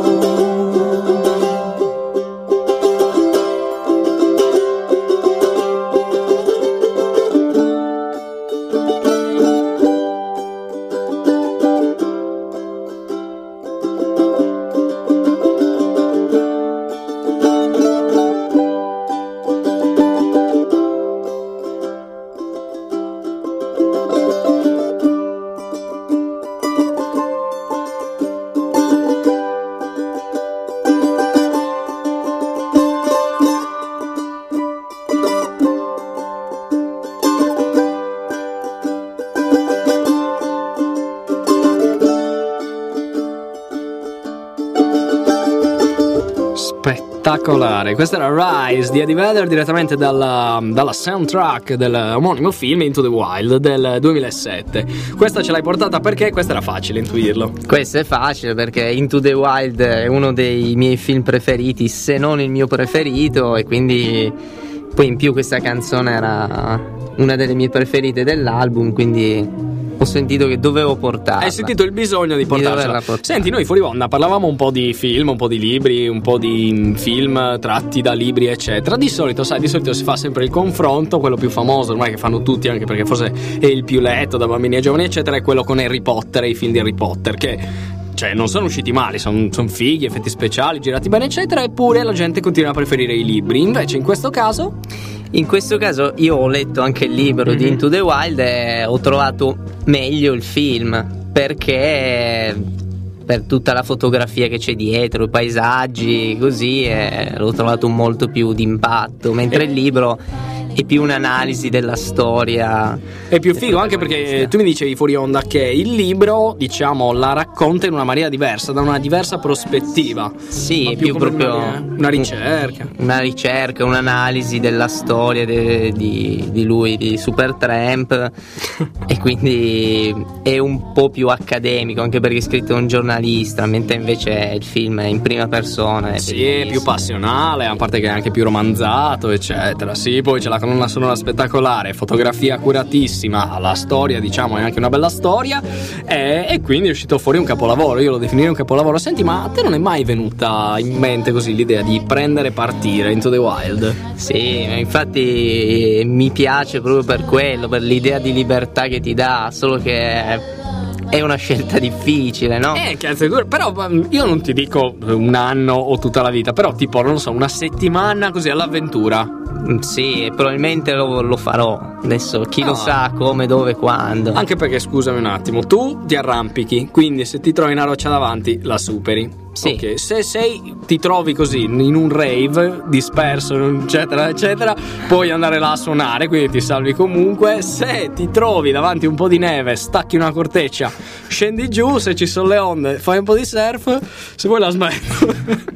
Spettacolare, questa era Rise di Eddie Vedder direttamente dalla, dalla soundtrack del omonimo film Into the Wild del duemilasette. Questa ce l'hai portata perché questa era facile intuirlo. Questo è facile perché Into the Wild è uno dei miei film preferiti, se non il mio preferito, e quindi poi in più questa canzone era una delle mie preferite dell'album, quindi ho sentito che dovevo portarla. Hai sentito il bisogno di portarla. portare. Senti, noi fuori onda parlavamo un po' di film, un po' di libri, un po' di film tratti da libri eccetera. Di solito, sai, di solito si fa sempre il confronto, quello più famoso ormai che fanno tutti, anche perché forse è il più letto da bambini e giovani eccetera, è quello con Harry Potter e i film di Harry Potter, che cioè non sono usciti male, sono son fighi, effetti speciali, girati bene eccetera, eppure la gente continua a preferire i libri. Invece in questo caso In questo caso io ho letto anche il libro Mm-hmm. di Into the Wild e ho trovato meglio il film, perché per tutta la fotografia che c'è dietro, i paesaggi, così, eh, l'ho trovato molto più d'impatto, mentre il libro è più un'analisi della storia. è più figo, anche perché tu mi dicevi fuori onda che il libro, diciamo, la racconta in una maniera diversa, da una diversa prospettiva. Sì, Ma è più come proprio una, una ricerca. una ricerca, un'analisi della storia de- di, di lui, di Supertramp, e quindi è un po' più accademico, anche perché è scritto da un giornalista, mentre invece il film è in prima persona. È Sì, è più bellissimo. passionale, a parte che è anche più romanzato, eccetera. Sì, poi c'è la colonna sonora spettacolare, fotografia accuratissima, la storia, diciamo, è anche una bella storia, e, e quindi è uscito fuori un capolavoro. Io lo definirei un capolavoro. Senti, ma a te non è mai venuta in mente così l'idea di prendere e partire Into the Wild? Sì, infatti mi piace proprio per quello, per l'idea di libertà che ti dà, solo che è una scelta difficile, no? Eh, cazzo, è duro. Però um, io non ti dico un anno o tutta la vita, però tipo, non lo so, una settimana così all'avventura. Mm, Sì, probabilmente lo, lo farò. Adesso chi No. lo sa come, dove, quando. Anche perché, scusami un attimo, tu ti arrampichi, quindi se ti trovi una roccia davanti la superi. Sì. Ok, se sei, ti trovi così in un rave disperso, eccetera, eccetera, puoi andare là a suonare, quindi ti salvi comunque. Se ti trovi davanti un po' di neve, stacchi una corteccia, scendi giù, se ci sono le onde, fai un po' di surf, se vuoi la smetti.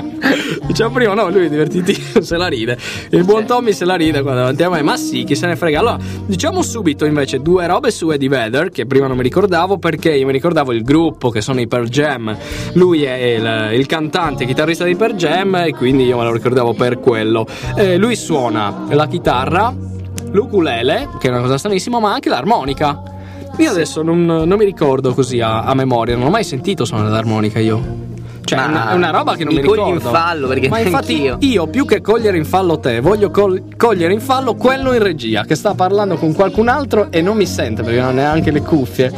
Diciamo prima, no, lui è divertitissimo, se la ride. Il buon Tommy se la ride qua davanti a me, ma sì, chi se ne frega. Allora, diciamo subito invece due robe su Eddie Vedder, che prima non mi ricordavo, perché io mi ricordavo il gruppo, che sono i Pearl Jam. Lui è il, il cantante e chitarrista di Pearl Jam, e quindi io me lo ricordavo per quello. Eh, lui suona la chitarra, l'ukulele, che è una cosa stranissima, ma anche l'armonica. Io adesso non, non mi ricordo così a, a memoria, non ho mai sentito suonare l'armonica io. Cioè, Ma è una, è una roba che non mi mi, cogli ricordo. in fallo, perché Ma infatti anch'io. io più che cogliere in fallo te, voglio col- cogliere in fallo quello in regia che sta parlando con qualcun altro e non mi sente perché non ha neanche le cuffie.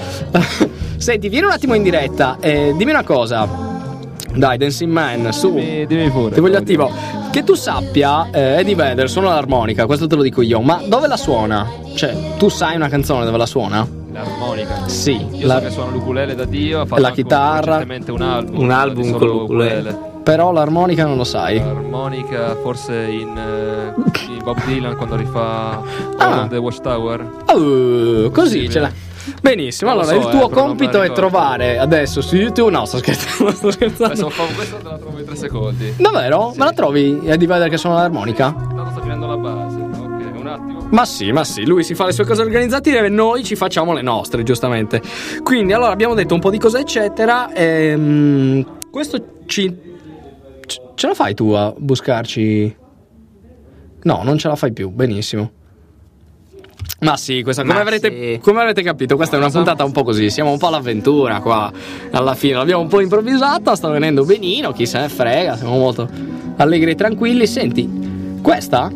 Senti, vieni un attimo in diretta e dimmi una cosa. Dai, Dancing Man, su. Dimmi, dimmi pure. Ti voglio attivo. Che tu sappia, eh, Eddie Vedder suona l'armonica, questo te lo dico io, ma dove la suona? Cioè, tu sai una canzone dove la suona? L'armonica. Sì, Io la- so che suono l'ukulele da Dio, ha fatto La anche un- chitarra. recentemente un album, Un album di solo con l'ukulele. però l'armonica non lo sai. L'armonica forse in, eh, in Bob Dylan quando rifà Ah. All on the Watchtower. Oh, così Sì, ce l'ha. Benissimo, Non lo allora so, il tuo eh, però non me la compito è ricordo. trovare adesso su YouTube. No, sto scherzando, sto Beh, scherzando. se non fa questo te la trovo in tre secondi. Davvero? Sì. Me la trovi a Divider che suona l'armonica? No, sto finendo la base. Ok, un attimo. Ma sì, ma sì, lui si fa le sue cose organizzative e noi ci facciamo le nostre, giustamente. Quindi, allora, abbiamo detto un po' di cose, eccetera. Ehm, questo ci... c- Ce la fai tu a buscarci? No, non ce la fai più, benissimo. Ma sì, questa, come, Ma avrete, sì. come avrete capito, questa è una puntata un po' così. Siamo un po' all'avventura qua. Alla fine l'abbiamo un po' improvvisata. Sta venendo benino, chi se ne frega. Siamo molto allegri e tranquilli. Senti, questa?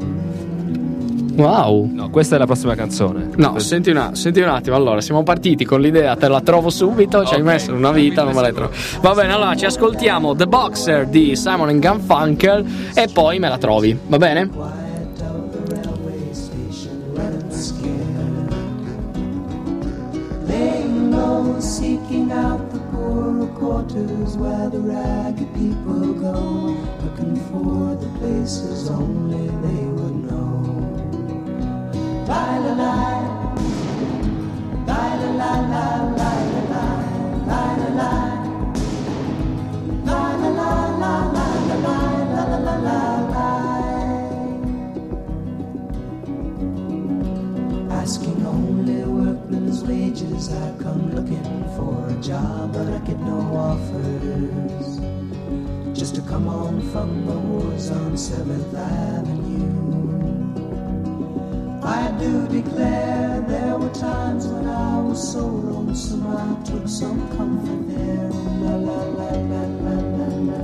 Wow. No, questa è la prossima canzone. No, senti, una, senti un attimo. Allora, siamo partiti con l'idea, te la trovo subito. Ci hai Ok, messo una vita, non me la trovo. Va bene, allora ci ascoltiamo The Boxer di Simon and Garfunkel e poi me la trovi, va bene? Laying low, seeking out the poorer quarters where the ragged people go, looking for the places only they would know. La la la, la la la la la la la la la, la la la la la la la la la la la. Asking only workmen's wages, I come looking for a job, but I get no offers. Just to come on from the wars on seventh Avenue. I do declare there were times when I was so lonesome I took some comfort there. La la la la la la la.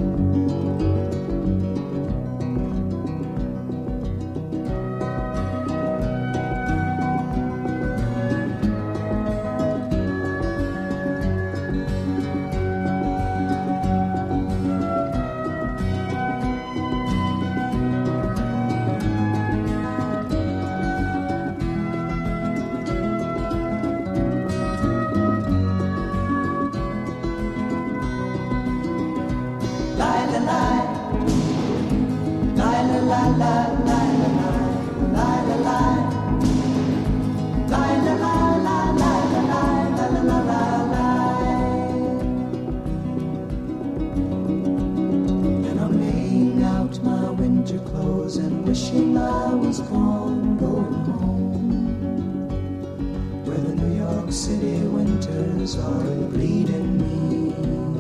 And I'm laying out my winter clothes and wishing I was gone, going home, where the New York City winters are bleeding me,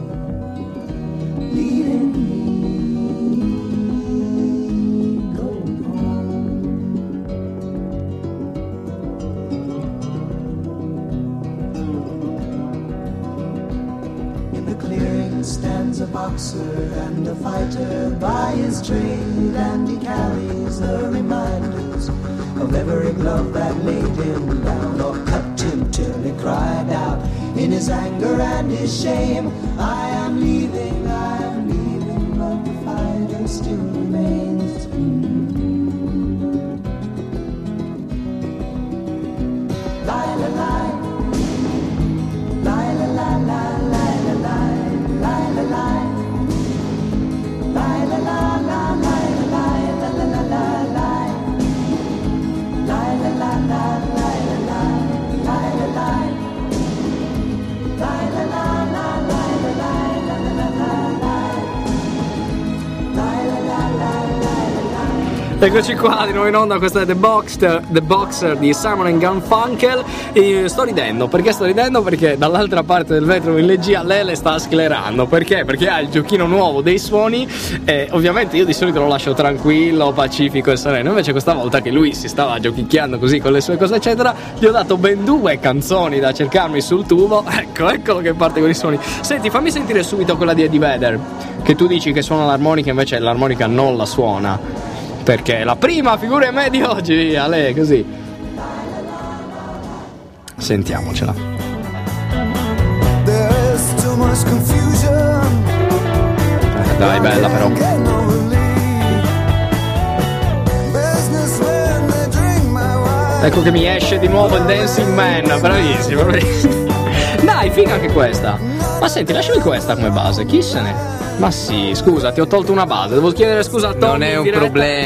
bleeding me, going home. In the clearing stands a boxer and a fighter by his trade, and he carries the reminders of every glove that laid him down or cut him till he cried out in his anger and his shame, I am leaving, I am leaving, but the fighter still remains. La la la, la la la la la la la la la la, la la la la la la la la la la la, la la la la la la la la la la. Eccoci qua di nuovo in onda, questa è The Boxer, The Boxer di Simon and Garfunkel. E sto ridendo, perché sto ridendo? Perché dall'altra parte del vetro in regia Lele sta sclerando. Perché? Perché ha il giochino nuovo dei suoni e ovviamente io di solito lo lascio tranquillo, pacifico e sereno. Invece questa volta che lui si stava giochicchiando così con le sue cose eccetera, gli ho dato ben due canzoni da cercarmi sul tubo. Ecco, eccolo che parte con i suoni. Senti, fammi sentire subito quella di Eddie Vedder, che tu dici che suona l'armonica, invece l'armonica non la suona. Perché la prima figura me di oggi, Ale, così. Sentiamocela. There's too much confusion. Eh, dai, bella però. Get no relief. Businessmen, they drink my wine. Ecco che mi esce di nuovo il Dancing Man. Bravissimo, bravissimo. Dai, figa anche questa. Ma senti, lasciami questa come base, chi se ne... Ma sì, scusa, ti ho tolto una base, devo chiedere scusa a Tommy. Non è in un diretta. problema.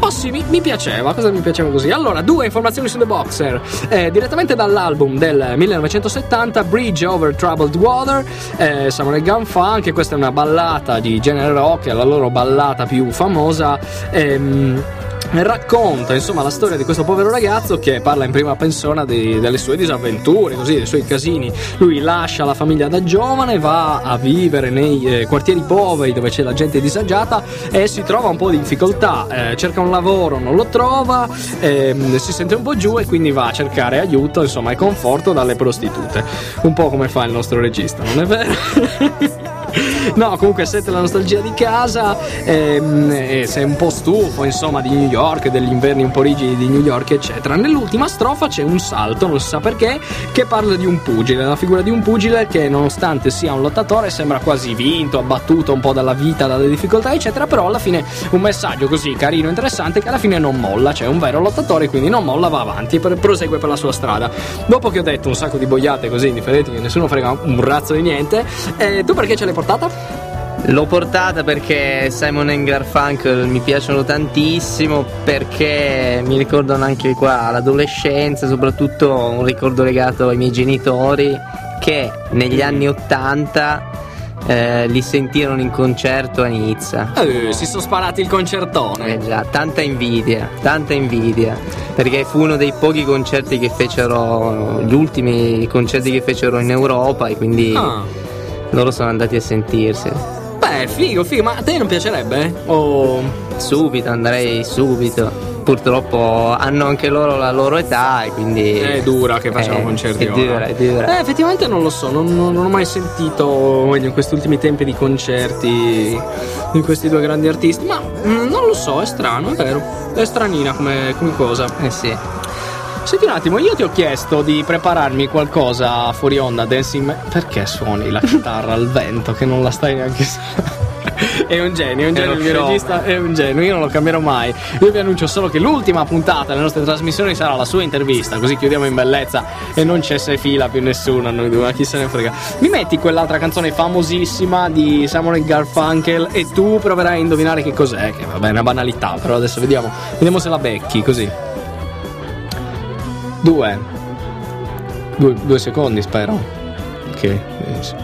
Oh sì, mi, mi piaceva, cosa mi piaceva così? Allora, due informazioni su The Boxer, eh, direttamente dall'album del millenovecentosettanta, Bridge Over Troubled Water, eh, Samurai Gun Funk, questa è una ballata di genere rock, è la loro ballata più famosa, ehm, racconta insomma la storia di questo povero ragazzo che parla in prima persona di, delle sue disavventure, così, dei suoi casini. Lui lascia la famiglia da giovane, va a vivere nei eh, quartieri poveri dove c'è la gente disagiata e si trova un po' di difficoltà, eh, cerca un lavoro, non lo trova, eh, si sente un po' giù e quindi va a cercare aiuto, insomma, e conforto dalle prostitute, un po' come fa il nostro regista, non è vero? No, comunque sente la nostalgia di casa, ehm, e sei un po' stufo insomma di New York, degli inverni un po' rigidi di New York eccetera. Nell'ultima strofa c'è un salto, non si sa perché, che parla di un pugile, la figura di un pugile che nonostante sia un lottatore sembra quasi vinto, abbattuto un po' dalla vita, dalle difficoltà eccetera, però alla fine un messaggio così carino, interessante, che alla fine non molla, cioè un vero lottatore, quindi non molla, va avanti e prosegue per la sua strada. Dopo che ho detto un sacco di boiate così indifferenti che nessuno frega un razzo di niente, eh, tu perché ce l'hai portata? L'ho portata perché Simon and Garfunkel mi piacciono tantissimo, perché mi ricordano anche qua l'adolescenza, soprattutto un ricordo legato ai miei genitori che negli anni ottanta eh, li sentirono in concerto a Nizza. Eh, si sono sparati il concertone. Eh già, tanta invidia, tanta invidia, perché fu uno dei pochi concerti che fecero, gli ultimi concerti che fecero in Europa, e quindi Ah. loro sono andati a sentirsi. Beh, figo, figo, ma a te non piacerebbe? O... Subito, andrei subito. Purtroppo hanno anche loro la loro età e quindi È dura che facciano eh, concerti è ora. dura, è dura. Eh, effettivamente non lo so, non, non- non ho mai sentito meglio in questi ultimi tempi di concerti di questi due grandi artisti, ma mm, non lo so, è strano, è vero. È stranina come, come cosa. Eh sì. Senti un attimo, io ti ho chiesto di prepararmi qualcosa fuori onda, Dancing Ma- Perché suoni la chitarra al vento che non la stai neanche sa- È un genio, è un genio, il mio Ero regista è un genio, io non lo cambierò mai. Io vi annuncio solo che l'ultima puntata delle nostre trasmissioni sarà la sua intervista, così chiudiamo in bellezza e non c'è se fila più nessuno a noi due, ma chi se ne frega. Mi metti quell'altra canzone famosissima di Simon and Garfunkel e tu proverai a indovinare che cos'è, che vabbè è una banalità, però adesso vediamo, vediamo se la becchi, così. Due Due, due secondi spero. Ok, benissimo.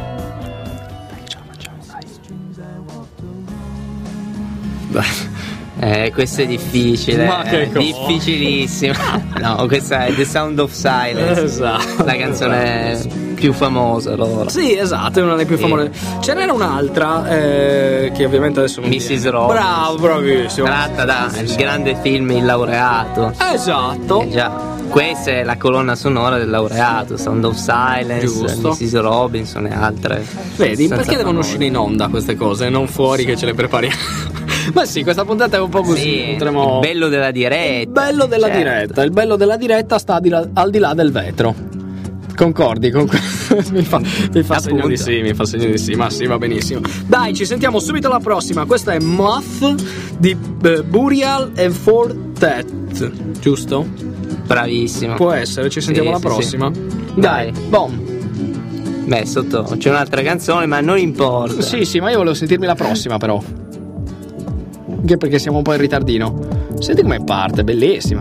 Eh, questo è difficile. Ma che eh, cosa? difficilissimo. No, questa è The Sound of Silence. Esatto. La canzone più famosa loro. Sì, esatto, è una delle più Sì. famose. Ce n'era un'altra eh, che ovviamente adesso non missus viene. Robinson. Bravo, bravissimo. Tratta dal grande film Il laureato. Esatto. Eh già. Questa è la colonna sonora del laureato, Sound of Silence, Giusto. missus Robinson e altre. Vedi, senza perché devono famose. uscire in onda queste cose, non fuori che ce le prepariamo? Ma sì, questa puntata è un po' così. Sì, potremo- il bello della diretta. Il bello della certo. diretta, il bello della diretta sta di là- al di là del vetro. Concordi con questo? mi fa, mi fa segno Appunto. di sì, mi fa segno di sì, ma sì, va benissimo. Dai, ci sentiamo subito alla prossima. Questa è Moth di eh, Burial and Fortet, giusto? Bravissimo. Può essere, ci sentiamo Sì, alla sì, prossima. sì. Dai, Dai. bom. Beh, sotto c'è un'altra canzone, ma non importa. Sì, sì, ma io volevo sentirmi la prossima però. Anche perché siamo un po' in ritardino. Senti come parte, bellissima.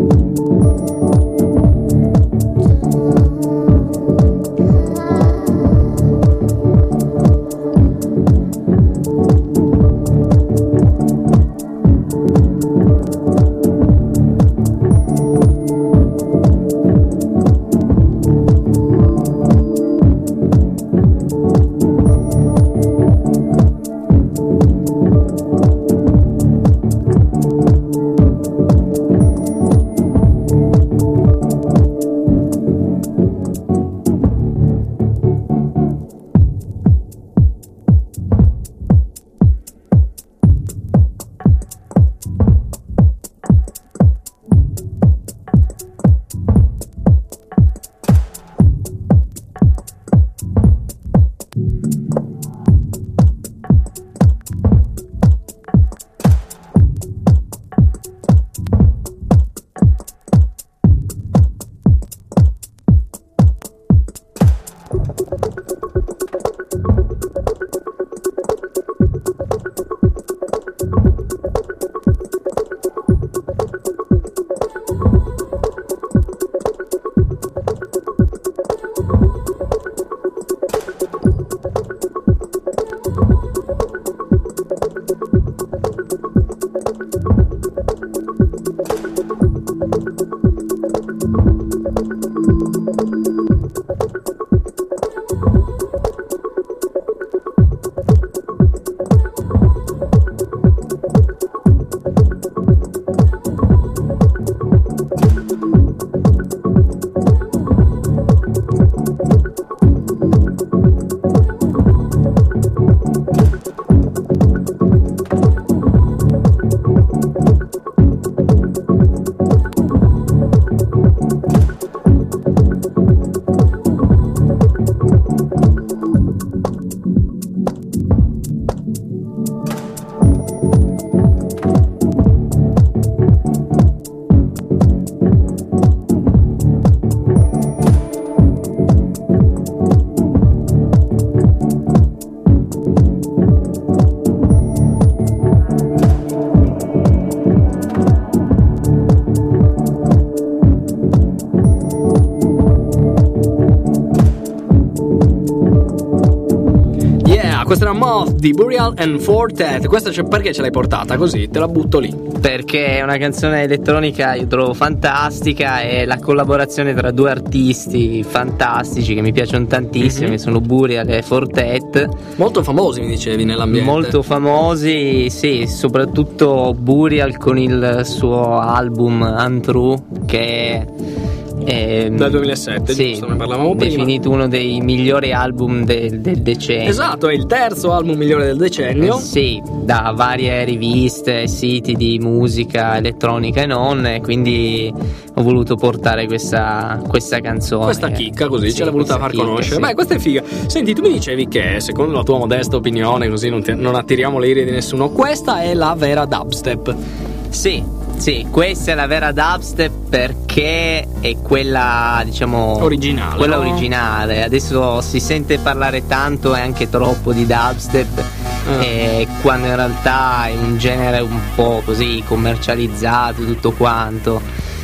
Thank Questa era Moth di Burial and Fortet. Questa c'è, perché ce l'hai portata così? Te la butto lì. Perché è una canzone elettronica, io trovo fantastica, e la collaborazione tra due artisti fantastici che mi piacciono tantissimo, Mhm. che sono Burial e Fortet. Molto famosi, mi dicevi, nell'ambiente. Molto famosi, sì, soprattutto Burial con il suo album Untrue, che è Dal duemilasette, sì, giusto? Ne parlavamo prima. definito uno dei migliori album del, del decennio. Esatto, è il terzo album migliore del decennio. Eh, sì, da varie riviste, siti di musica elettronica e non, e quindi ho voluto portare questa, questa canzone. Questa chicca così, Sì, ce l'ha voluta questa far chicca, conoscere. sì. Beh, questa è figa. Senti, tu mi dicevi che, secondo la tua modesta opinione, così non, ti- non attiriamo le ire di nessuno, questa è la vera dubstep. Sì, sì, questa è la vera dubstep perché è quella, diciamo, Originale, Quella no? originale. Adesso si sente parlare tanto e anche troppo di dubstep, Ah. e quando in realtà è un genere un po' così commercializzato, tutto quanto.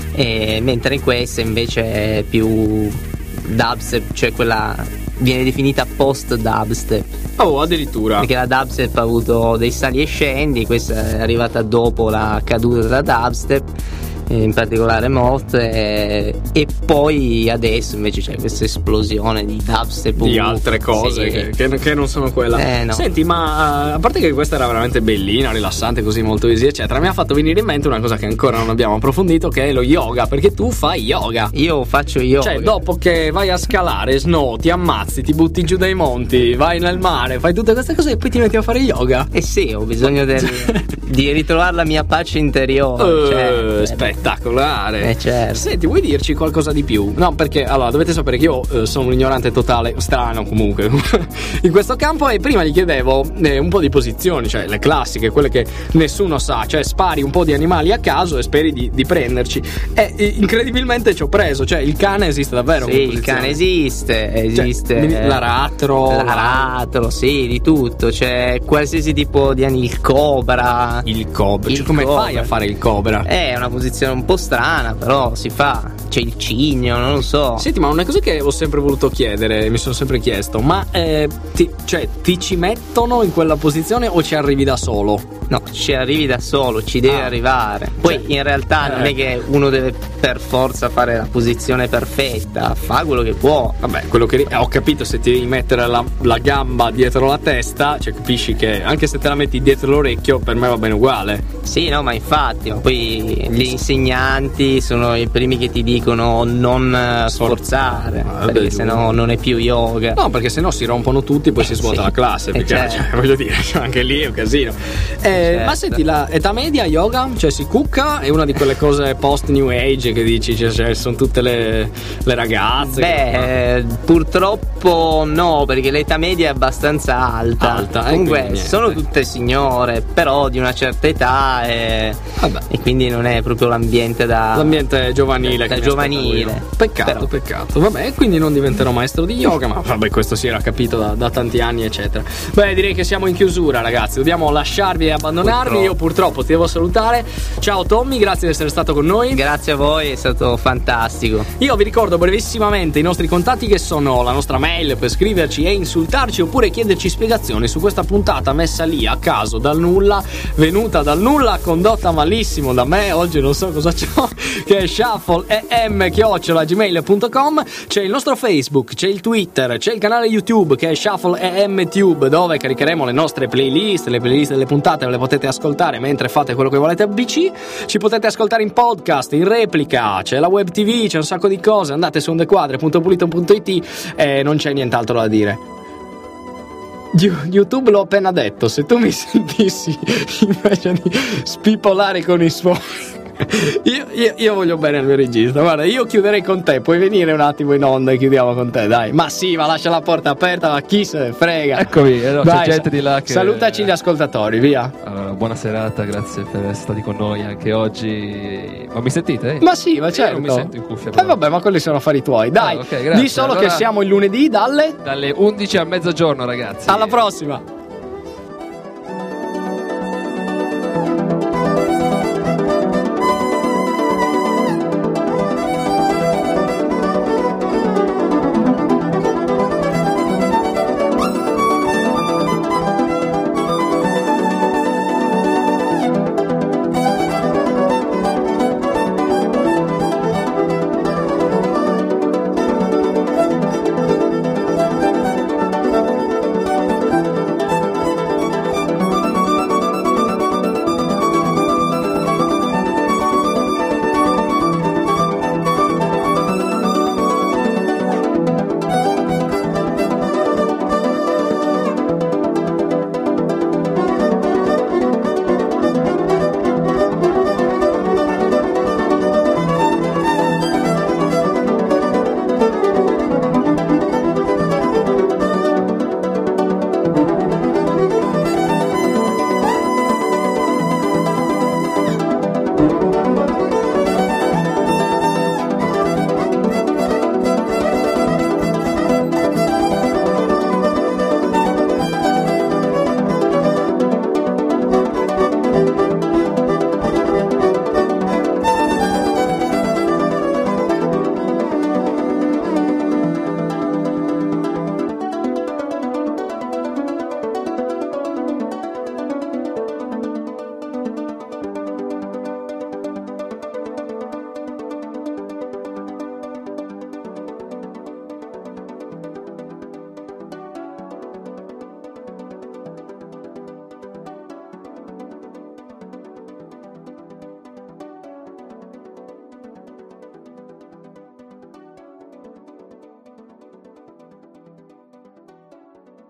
E mentre questa invece è più dubstep, cioè quella viene definita post dubstep. Oh, addirittura. Perché la dubstep ha avuto dei sali e scendi, questa è arrivata dopo la caduta della dubstep, in particolare Moth, e, e poi adesso invece c'è questa esplosione di dubstep Di ovunque. altre cose Sì. che, che- che non sono quella. Eh, no. Senti, ma uh, a parte che questa era veramente bellina, rilassante, così molto easy, eccetera, mi ha fatto venire in mente una cosa che ancora non abbiamo approfondito, che è lo yoga, perché tu fai yoga. Io faccio yoga. Cioè, dopo che vai a scalare, snow, ti ammazzi, ti butti giù dai monti, vai nel mare, fai tutte queste cose e poi ti metti a fare yoga. Eh sì, ho bisogno del- di ritrovare la mia pace interiore. Eh, cioè, spettacolare. Eh, certo. Senti, vuoi dirci qualcosa di più? No, perché allora dovete sapere che io eh, sono un ignorante totale, strano comunque, in questo campo, e prima gli chiedevo eh, un po' di posizioni, cioè le classiche, quelle che nessuno sa, cioè spari un po' di animali a caso e speri di, di prenderci. E eh, incredibilmente ci ho preso, cioè il cane esiste davvero? Sì, come il posizione? cane esiste, Cioè, esiste quindi l'aratro, l'aratro, sì, di tutto, c'è qualsiasi tipo di animale, il cobra. il cobra. Il Cioè, come cobra. fai a fare il cobra? È una posizione un po' strana, però si fa. C'è il cigno, non lo so. Senti, ma una cosa che ho sempre voluto chiedere, mi sono sempre chiesto, ma eh, ti, cioè, ti ci mettono in quella posizione o ci arrivi da solo? No, ci arrivi da solo, ci devi Ah. arrivare. Poi Cioè, in realtà non eh. è che uno deve per forza fare la posizione perfetta, fa quello che può. Vabbè, quello che eh, ho capito, se ti devi mettere la, la gamba dietro la testa, cioè capisci che anche se te la metti dietro l'orecchio, per me va bene uguale. Sì, no, ma infatti, ma poi gli insegnanti sono i primi che ti dicono non eh, sforzare, Ah, perché beh, sennò non è più yoga. No, perché sennò si rompono tutti, poi si svuota Sì. la classe. Eh, Perché, certo. cioè, voglio dire, cioè, anche lì è un casino. Eh, Certo. Ma senti, la età media yoga, cioè si cucca, è una di quelle cose post new age che dici, cioè, cioè, sono tutte le, le ragazze. che- Beh, eh, purtroppo no, perché l'età media è abbastanza alta. Alta, eh, Comunque quindi niente. sono tutte signore, però di una certa età, e, Vabbè. e quindi non è proprio l'ambiente da L'ambiente giovanile, da che mi giovanile. aspettavo io. Peccato, Però- peccato. Vabbè, quindi non diventerò maestro di yoga, ma vabbè, questo si era capito da, da tanti anni, eccetera. Beh, direi che siamo in chiusura, ragazzi. Dobbiamo lasciarvi e abbandonarvi. Purtroppo. Io purtroppo ti devo salutare. Ciao Tommy, grazie di essere stato con noi. Grazie a voi, è stato fantastico. Io vi ricordo brevissimamente i nostri contatti, che sono la nostra mail per scriverci e insultarci, oppure chiederci spiegazioni su questa puntata messa lì a caso dal nulla, venuta dal nulla, condotta malissimo da me. Oggi non so cosa c'ho, che è shuffleem chiocciola gmail punto com. C'è il nostro Facebook, c'è il Twitter, c'è il canale YouTube che è shuffleemtube, dove caricheremo le nostre playlist, le playlist delle puntate ve le potete ascoltare mentre fate quello che volete a B C. Ci potete ascoltare in podcast, in replica, c'è la web tv, c'è un sacco di cose. Andate su ondequadre punto pulito punto it e non c'è nient'altro da dire. YouTube l'ho appena detto, se tu mi sentissi invece di spipolare con i suoni, io, io, io voglio bene al mio regista. Guarda, io chiuderei con te, puoi venire un attimo in onda e chiudiamo con te, dai. Ma sì, ma lascia la porta aperta, ma chi se ne frega. Eccomi, eh, no, Dai, c'è gente di là che... salutaci gli ascoltatori, via. Allora, buona serata, grazie per essere stati con noi anche oggi. Ma mi sentite? Ma sì, ma Io certo. non mi sento in cuffia, Eh però. vabbè, ma quelli sono affari tuoi, dai. Ah, ok, grazie. Di solo Allora- che siamo il lunedì dalle... Dalle undici a mezzogiorno, ragazzi. Alla prossima.